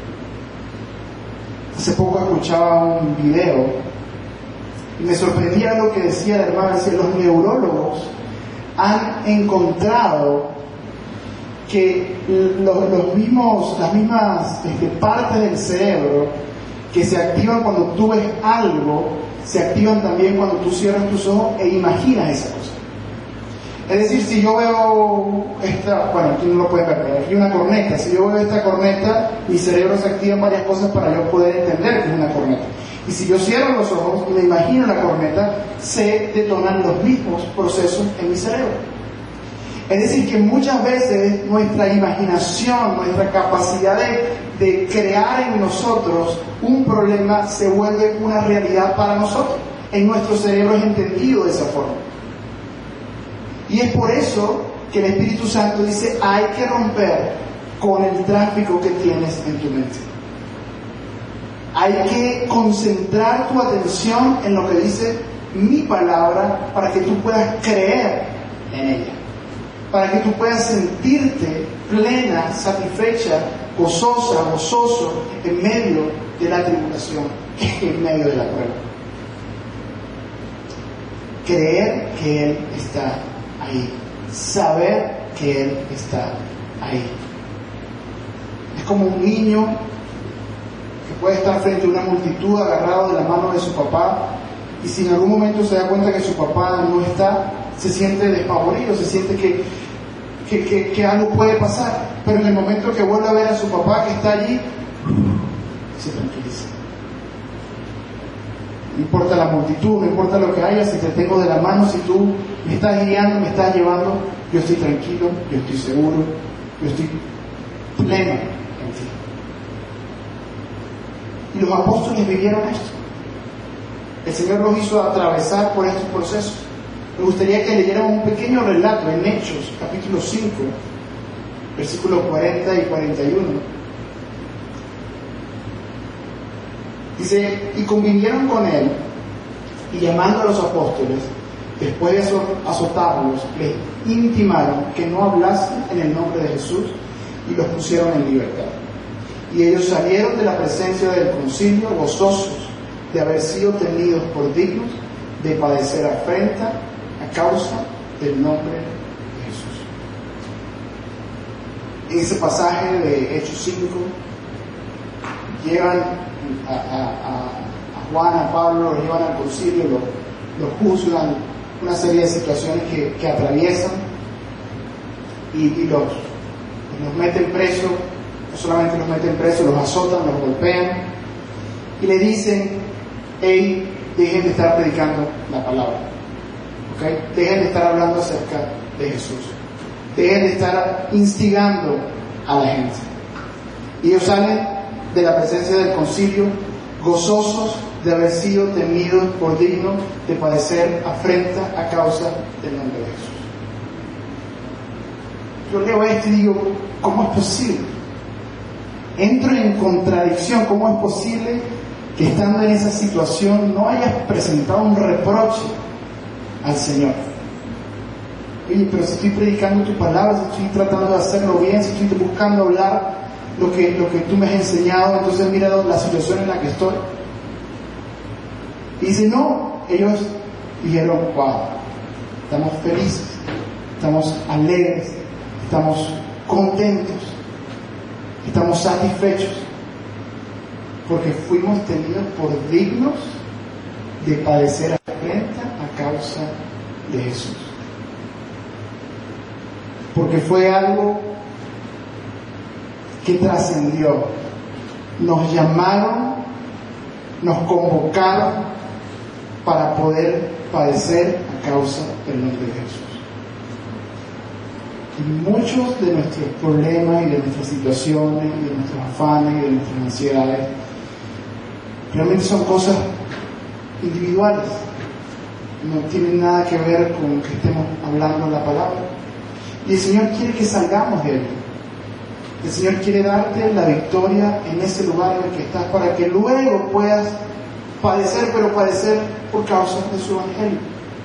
Hace poco escuchaba un video y me sorprendía lo que decía la hermana. Decía, los neurólogos han encontrado que las mismas partes del cerebro que se activan cuando tú ves algo, se activan también cuando tú cierras tus ojos e imaginas esa cosa. Es decir, si yo veo aquí no lo pueden ver, pero aquí una corneta. Si yo veo esta corneta, mi cerebro se activa en varias cosas para yo poder entender que es una corneta. Y si yo cierro los ojos y me imagino la corneta, se detonan los mismos procesos en mi cerebro. Es decir, que muchas veces nuestra imaginación, nuestra capacidad de crear en nosotros un problema se vuelve una realidad para nosotros. En nuestro cerebro es entendido de esa forma. Y es por eso que el Espíritu Santo dice, hay que romper con el tráfico que tienes en tu mente. Hay que concentrar tu atención en lo que dice mi palabra para que tú puedas creer en ella, para que tú puedas sentirte plena, satisfecha, gozosa, gozoso en medio de la tribulación, en medio de la prueba. Creer que Él está ahí, saber que Él está ahí. Es como un niño que puede estar frente a una multitud agarrado de la mano de su papá, y si en algún momento se da cuenta que su papá no está, se siente despavorido, se siente que algo puede pasar, pero en el momento que vuelve a ver a su papá que está allí, se tranquiliza. No importa la multitud, no importa lo que haya, si te tengo de la mano, si tú me estás guiando, me estás llevando, yo estoy tranquilo, yo estoy seguro, yo estoy pleno en ti. Y los apóstoles vivieron esto. El Señor los hizo atravesar por estos procesos. Me gustaría que leyeran un pequeño relato en Hechos, capítulo 5, versículos 40 y 41. Dice, y convinieron con él, y llamando a los apóstoles, después de azotarlos, les intimaron que no hablasen en el nombre de Jesús, y los pusieron en libertad. Y ellos salieron de la presencia del concilio gozosos de haber sido tenidos por dignos de padecer afrenta a causa del nombre de Jesús. En ese pasaje de Hechos 5, llevan a Juan, a Pablo, los llevan al concilio, los juzgan, una serie de situaciones que atraviesan, y los meten presos. No solamente los meten presos, los azotan, los golpean, y le dicen, hey, dejen de estar predicando la palabra, ¿okay? Dejen de estar hablando acerca de Jesús, dejen de estar instigando a la gente. Y ellos salen de la presencia del concilio gozosos de haber sido tenidos por dignos de padecer afrenta a causa del nombre de Jesús. Yo leo esto y digo, ¿cómo es posible? Entro en contradicción. ¿Cómo es posible que estando en esa situación no hayas presentado un reproche al Señor? Oye, pero si estoy predicando tu palabra, si estoy tratando de hacerlo bien, si estoy buscando hablar lo que tú me has enseñado, entonces mira la situación en la que estoy. Y dice, no, ellos dijeron, wow, estamos felices, estamos alegres, estamos contentos, estamos satisfechos, porque fuimos tenidos por dignos de padecer afrenta a causa de Jesús. Porque fue algo que trascendió. Nos llamaron, nos convocaron para poder padecer a causa del nombre de Jesús. Y muchos de nuestros problemas y de nuestras situaciones y de nuestros afanes y de nuestras ansiedades realmente son cosas individuales, no tienen nada que ver con que estemos hablando la palabra. Y el Señor quiere que salgamos de él. El Señor quiere darte la victoria en ese lugar en el que estás, para que luego puedas padecer, pero padecer por causa de su evangelio.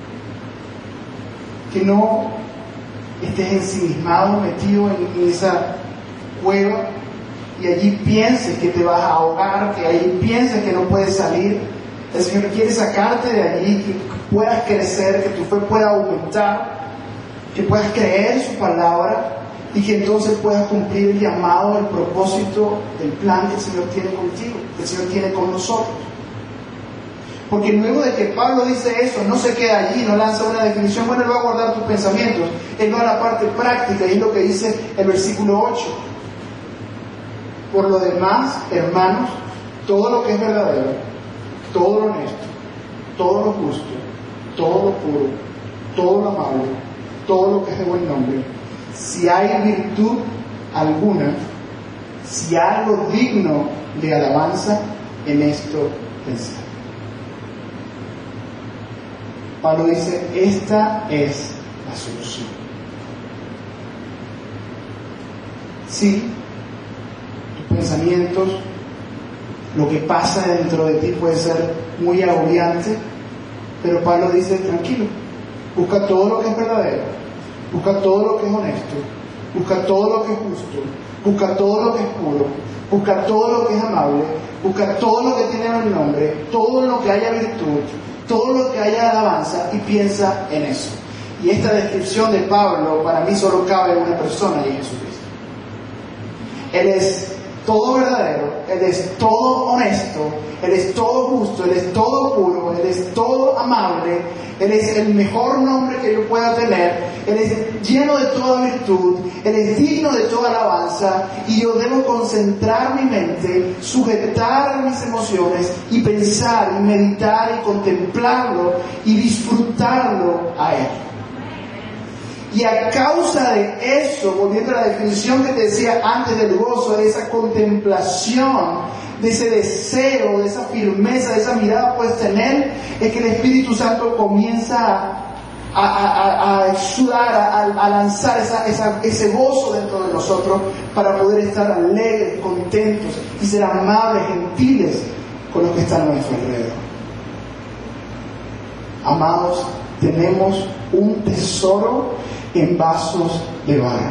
Que no estés ensimismado, metido en esa cueva, y allí pienses que te vas a ahogar, que allí pienses que no puedes salir. El Señor quiere sacarte de allí, que puedas crecer, que tu fe pueda aumentar, que puedas creer su palabra, y que entonces puedas cumplir el llamado, el propósito, el plan que el Señor tiene contigo, que el Señor tiene con nosotros. Porque luego de que Pablo dice eso, no se queda allí, no lanza una definición, bueno, él va a guardar tus pensamientos, él va a la parte práctica, y es lo que dice el versículo 8. Por lo demás, hermanos, todo lo que es verdadero, todo lo honesto, todo lo justo, todo lo puro, todo lo amable, todo lo que es de buen nombre, si hay virtud alguna, si hay algo digno de alabanza, en esto pensad. Pablo dice, esta es la solución. Sí, tus pensamientos, lo que pasa dentro de ti puede ser muy agobiante, pero Pablo dice, tranquilo, busca todo lo que es verdadero, busca todo lo que es honesto, busca todo lo que es justo, busca todo lo que es puro, busca todo lo que es amable, busca todo lo que tiene buen nombre, todo lo que haya virtud, todo lo que haya alabanza, y piensa en eso. Y esta descripción de Pablo para mí solo cabe en una persona, y es Jesucristo. Él es todo verdadero, Él es todo honesto, Él es todo justo, Él es todo puro, Él es todo amable, Él es el mejor nombre que yo pueda tener, Él es lleno de toda virtud, Él es digno de toda alabanza, y yo debo concentrar mi mente, sujetar mis emociones y pensar y meditar y contemplarlo y disfrutarlo a Él. Y a causa de eso, volviendo a la definición que te decía antes del gozo, de esa contemplación, de ese deseo, de esa firmeza, de esa mirada puesta en Él, es que el Espíritu Santo comienza a exudar, a lanzar ese gozo dentro de nosotros para poder estar alegres, contentos y ser amables, gentiles con los que están a nuestro alrededor. Amados, tenemos un tesoro en vasos de barro.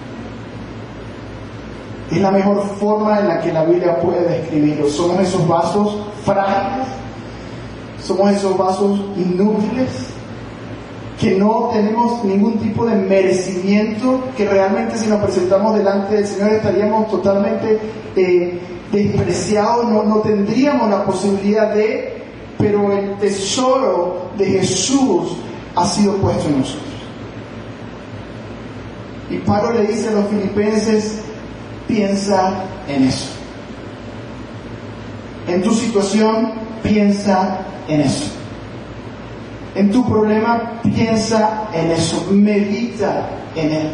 Es la mejor forma en la que la Biblia puede describirlo. Somos esos vasos frágiles, somos esos vasos inútiles, que no tenemos ningún tipo de merecimiento, que realmente si nos presentamos delante del Señor estaríamos totalmente despreciados, no tendríamos la posibilidad de, pero el tesoro de Jesús ha sido puesto en nosotros. Y Pablo le dice a los filipenses, piensa en eso. En tu situación, piensa en eso. En tu problema, piensa en eso. Medita en Él.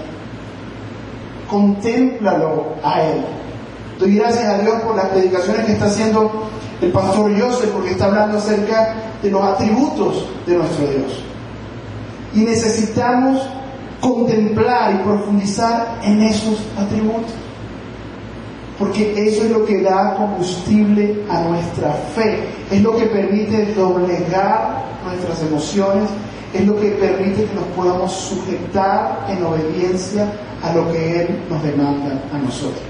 Contémplalo a Él. Doy gracias a Dios por las predicaciones que está haciendo el pastor Joseph, porque está hablando acerca de los atributos de nuestro Dios. Y necesitamos contemplar y profundizar en esos atributos, porque eso es lo que da combustible a nuestra fe, es lo que permite doblegar nuestras emociones, es lo que permite que nos podamos sujetar en obediencia a lo que Él nos demanda a nosotros.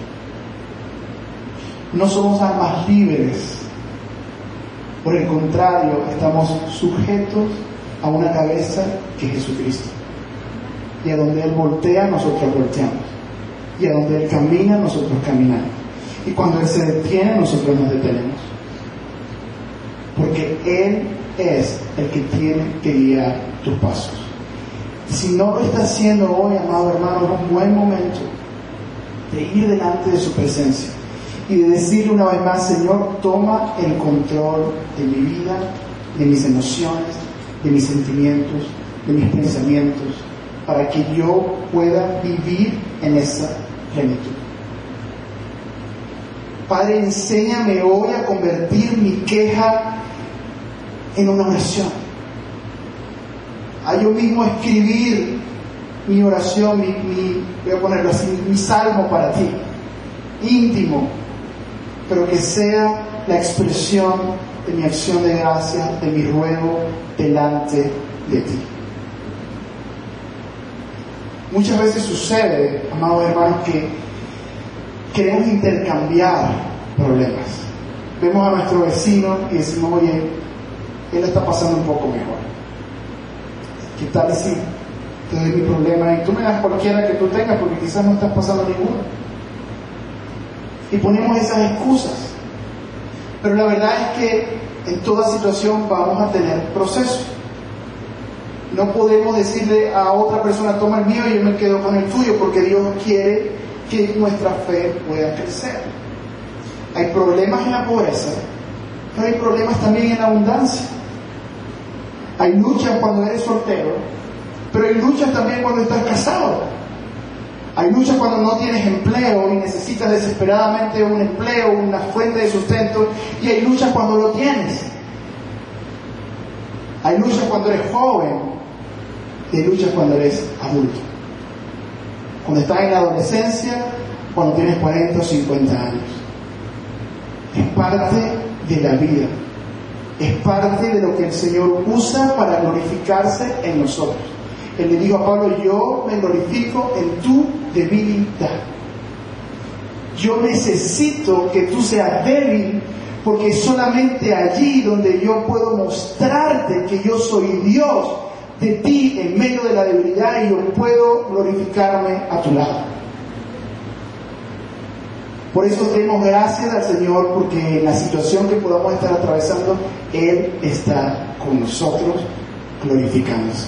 No somos almas libres, por el contrario, estamos sujetos a una cabeza que es Jesucristo. Y a donde Él voltea, nosotros volteamos. Y a donde Él camina, nosotros caminamos. Y cuando Él se detiene, nosotros nos detenemos. Porque Él es el que tiene que guiar tus pasos. Y si no lo está haciendo hoy, amado hermano, es un buen momento de ir delante de su presencia y de decirle una vez más, Señor, toma el control de mi vida, de mis emociones, de mis sentimientos, de mis pensamientos, para que yo pueda vivir en esa plenitud. Padre, enséñame hoy a convertir mi queja en una oración. A yo mismo escribir mi oración, voy a ponerlo así, mi salmo para ti, íntimo, pero que sea la expresión de mi acción de gracia, de mi ruego delante de ti. Muchas veces sucede, amados hermanos, que queremos intercambiar problemas. Vemos a nuestro vecino y decimos, oye, él está pasando un poco mejor. ¿Qué tal si te doy mi problema y tú me das cualquiera que tú tengas, porque quizás no estás pasando ninguno? Y ponemos esas excusas. Pero la verdad es que en toda situación vamos a tener procesos. No podemos decirle a otra persona, toma el mío y yo me quedo con el tuyo, porque Dios quiere que nuestra fe pueda crecer. Hay problemas en la pobreza, pero hay problemas también en la abundancia. Hay luchas cuando eres soltero, pero hay luchas también cuando estás casado. Hay luchas cuando no tienes empleo y necesitas desesperadamente un empleo, una fuente de sustento, y hay luchas cuando lo tienes. Hay luchas cuando eres joven y hay luchas cuando eres adulto. Cuando estás en la adolescencia cuando tienes 40 o 50 años. Es parte de la vida. Es parte de lo que el Señor usa para glorificarse en nosotros. Él le dijo a Pablo: yo me glorifico en tu debilidad. Yo necesito que tú seas débil, porque es solamente allí donde yo puedo mostrarte que yo soy Dios de ti en medio de la debilidad, y yo puedo glorificarme a tu lado. Por eso demos gracias al Señor, porque en la situación que podamos estar atravesando, Él está con nosotros glorificándose.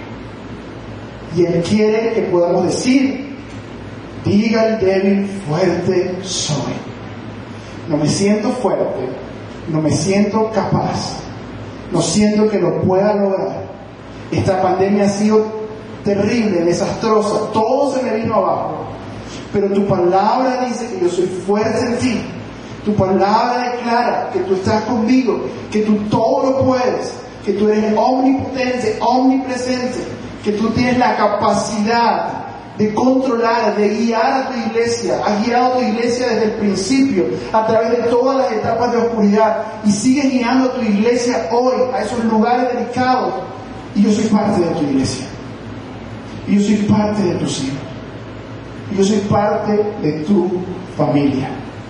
Y Él quiere que podamos decir: diga el débil, fuerte soy. No me siento fuerte, no me siento capaz, no siento que lo pueda lograr. Esta pandemia ha sido terrible, desastrosa, todo se me vino abajo. Pero tu palabra dice que yo soy fuerte en ti. Tu palabra declara que tú estás conmigo, que tú todo lo puedes, que tú eres omnipotente, omnipresente, que tú tienes la capacidad de controlar, de guiar a tu iglesia. Has guiado a tu iglesia desde el principio, a través de todas las etapas de oscuridad, y sigues guiando a tu iglesia hoy a esos lugares delicados. Y yo soy parte de tu iglesia, y yo soy parte de tus hijos, y yo soy parte de tu familia.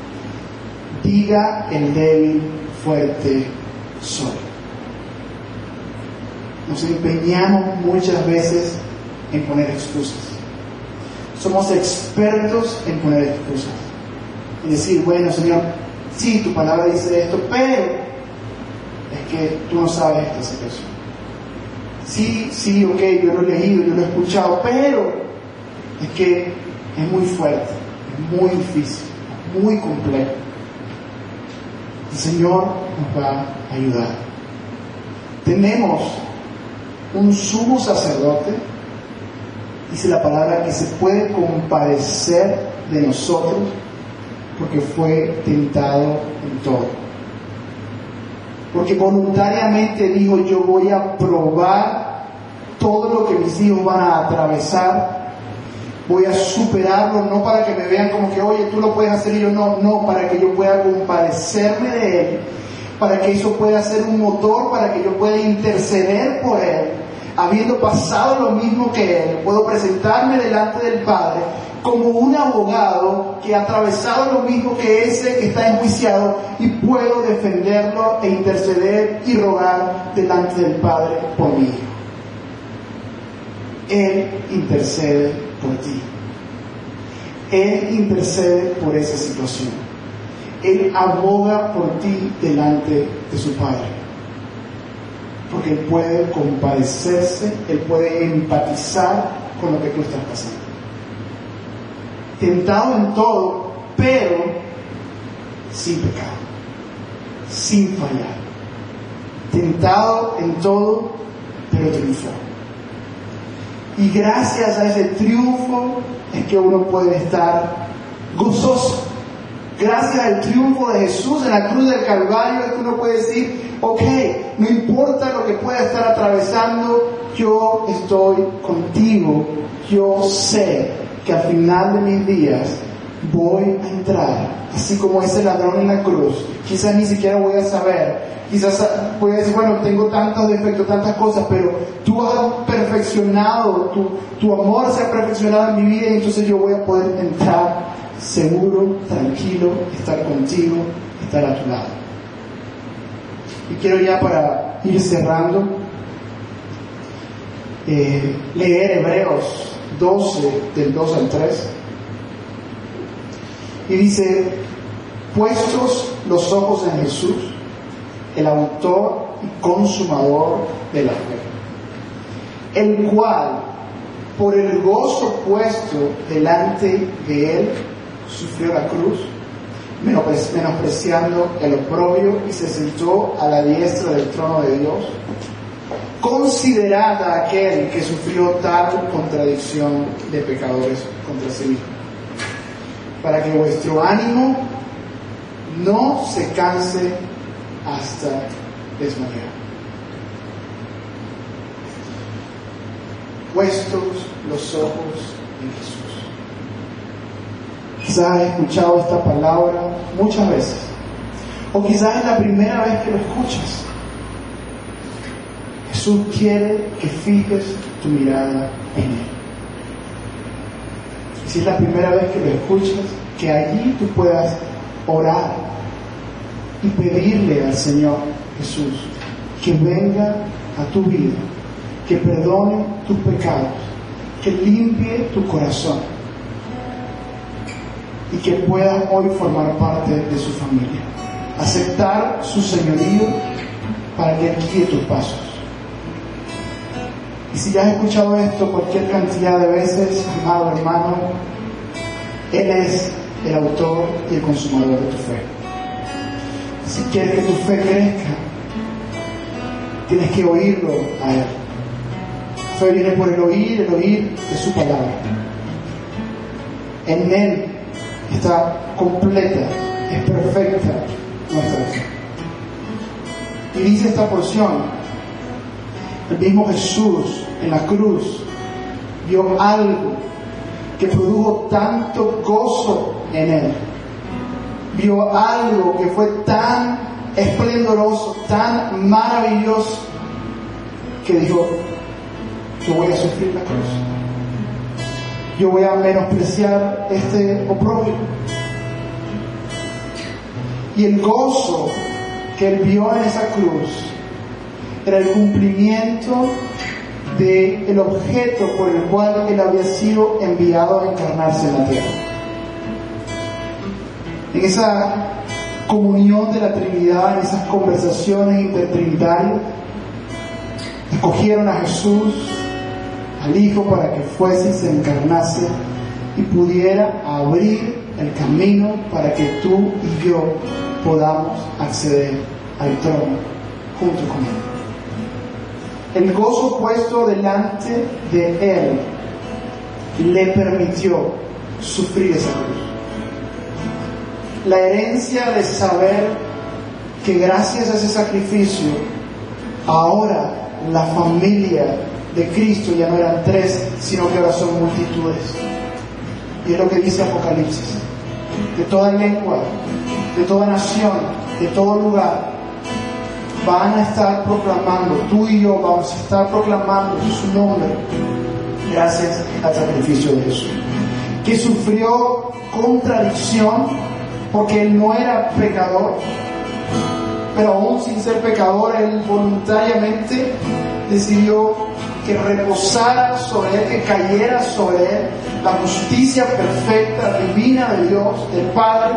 Diga el débil, fuerte soy. Nos empeñamos muchas veces en poner excusas. Somos expertos en poner excusas, en decir: bueno, Señor, sí, tu palabra dice esto, pero es que tú no sabes esta situación. Sí, ok, yo lo he leído, yo lo he escuchado, pero es que es muy fuerte, es muy difícil, es muy complejo. El Señor nos va a ayudar. Tenemos un sumo sacerdote, dice la palabra, que se puede compadecer de nosotros, porque fue tentado en todo. Porque voluntariamente dijo: yo voy a probar todo lo que mis hijos van a atravesar, voy a superarlo, no para que me vean como que, oye, tú lo puedes hacer y yo no, para que yo pueda compadecerme de Él, para que eso pueda ser un motor, para que yo pueda interceder por Él. Habiendo pasado lo mismo que Él, puedo presentarme delante del Padre como un abogado que ha atravesado lo mismo que ese que está enjuiciado, y puedo defenderlo e interceder y rogar delante del Padre por mí. Él intercede por ti. Él intercede por esa situación. Él aboga por ti delante de su Padre. Porque Él puede compadecerse, Él puede empatizar con lo que tú estás pasando. Tentado en todo, pero sin pecado, sin fallar. Tentado en todo, pero triunfó. Y gracias a ese triunfo es que uno puede estar gozoso. Gracias al triunfo de Jesús en la cruz del Calvario es que uno puede decir: ok, no importa lo que pueda estar atravesando, yo estoy contigo. Yo sé que al final de mis días voy a entrar, así como ese ladrón en la cruz. Quizás ni siquiera voy a saber, quizás voy a decir: bueno, tengo tantos defectos, tantas cosas, pero tú has perfeccionado, tu amor se ha perfeccionado en mi vida, y entonces yo voy a poder entrar seguro, tranquilo, estar contigo, estar a tu lado. Y quiero, ya para ir cerrando, leer Hebreos 12, del 2 al 3. Y dice: puestos los ojos en Jesús, el autor y consumador de la fe, el cual, por el gozo puesto delante de Él, sufrió la cruz, menospreciando el oprobio, y se sentó a la diestra del trono de Dios. Considerad a aquel que sufrió tal contradicción de pecadores contra sí mismo, para que vuestro ánimo no se canse hasta desmayar. Puestos los ojos en Jesús. Quizás has escuchado esta palabra muchas veces, o quizás es la primera vez que lo escuchas. Jesús quiere que fijes tu mirada en Él. Y si es la primera vez que lo escuchas, que allí tú puedas orar y pedirle al Señor Jesús que venga a tu vida, que perdone tus pecados, que limpie tu corazón y que puedas hoy formar parte de su familia, aceptar su señorío para que Él guíe tus pasos. Y si ya has escuchado esto cualquier cantidad de veces, amado hermano, Él es el autor y el consumador de tu fe. Si quieres que tu fe crezca, tienes que oírlo a Él. La fe viene por el oír de su palabra. En Él está completa, es perfecta nuestra fe. Y dice esta porción: el mismo Jesús en la cruz vio algo que produjo tanto gozo en Él. Vio algo que fue tan esplendoroso, tan maravilloso, que dijo: yo voy a sufrir la cruz. Yo voy a menospreciar este oprobio. Y el gozo que Él vio en esa cruz era el cumplimiento del objeto por el cual Él había sido enviado a encarnarse en la tierra. En esa comunión de la Trinidad, en esas conversaciones intertrinitarias, escogieron a Jesús, al Hijo, para que fuese y se encarnase y pudiera abrir el camino para que tú y yo podamos acceder al trono junto con Él. El gozo puesto delante de Él le permitió sufrir esa cruz. La herencia de saber que gracias a ese sacrificio, ahora la familia de Cristo ya no eran 3, sino que ahora son multitudes. Y es lo que dice Apocalipsis: de toda lengua, de toda nación, de todo lugar, van a estar proclamando, tú y yo vamos a estar proclamando su nombre gracias al sacrificio de Jesús, que sufrió contradicción porque Él no era pecador, pero aún sin ser pecador, Él voluntariamente decidió que reposara sobre Él, que cayera sobre Él la justicia perfecta, divina de Dios, del Padre,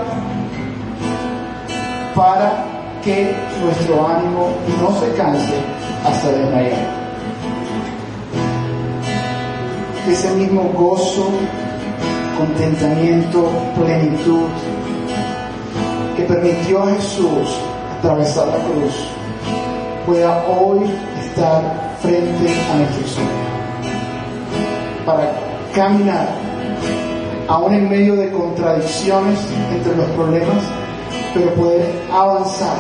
para que nuestro ánimo no se canse hasta desmayar. Ese mismo gozo, contentamiento, plenitud que permitió a Jesús atravesar la cruz, pueda hoy estar frente a nuestros ojos, para caminar aún en medio de contradicciones entre los problemas, pero poder avanzar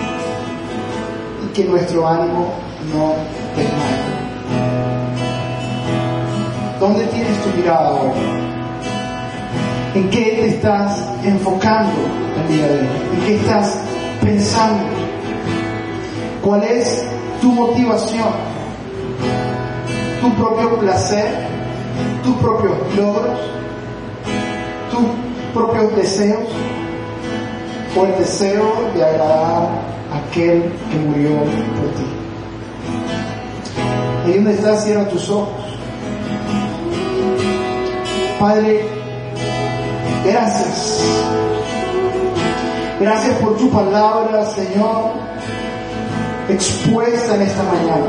y que nuestro ánimo no desmaye. ¿Dónde tienes tu mirada hoy? ¿En qué te estás enfocando el día de hoy? ¿En qué estás pensando? ¿Cuál es tu motivación? ¿Tu propio placer? ¿Tus propios logros? ¿Tus propios deseos? ¿O el deseo de agradar a aquel que murió por ti? Ahí donde estás, cierra tus ojos. Padre, gracias. Gracias por tu palabra, Señor, expuesta en esta mañana.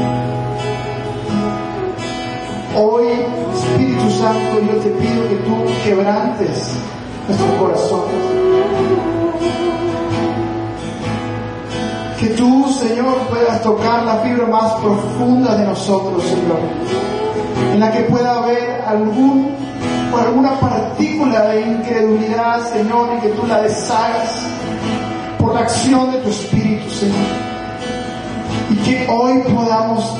Hoy, Espíritu Santo, yo te pido que tú quebrantes nuestros corazones. Que tú, Señor, puedas tocar la fibra más profunda de nosotros, Señor, en la que pueda haber alguna partícula de incredulidad, Señor, y que tú la deshagas por la acción de tu Espíritu, Señor. Y que hoy podamos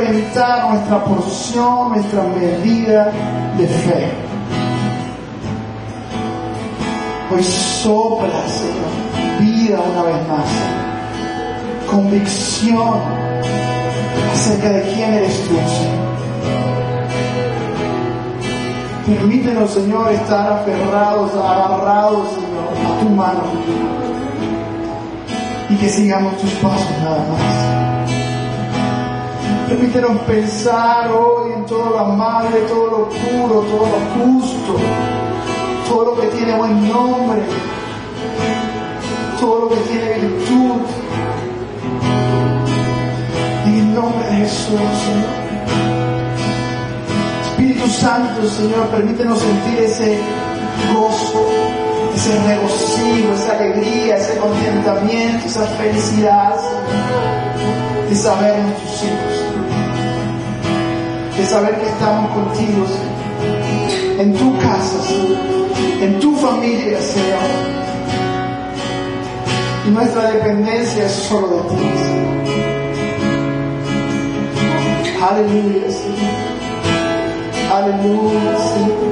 incrementar nuestra porción, nuestra medida de fe. Hoy sopla, Señor, vida una vez más, convicción acerca de quién eres tú, Señor. Permítenos, Señor, estar aferrados, agarrados, Señor, a tu mano y que sigamos tus pasos nada más. Permítenos pensar hoy en todo lo amable, todo lo puro, todo lo justo, todo lo que tiene buen nombre, todo lo que tiene virtud. En el nombre de Jesús, Señor. Espíritu Santo, Señor, permítenos sentir ese gozo, ese regocijo, esa alegría, ese contentamiento, esa felicidad, Señor, de sabernos tus hijos, de saber que estamos contigo, Señor, en tu casa, Señor, en tu familia, Señor, y nuestra dependencia es solo de ti, Señor. Aleluya, Señor. Aleluya, Señor.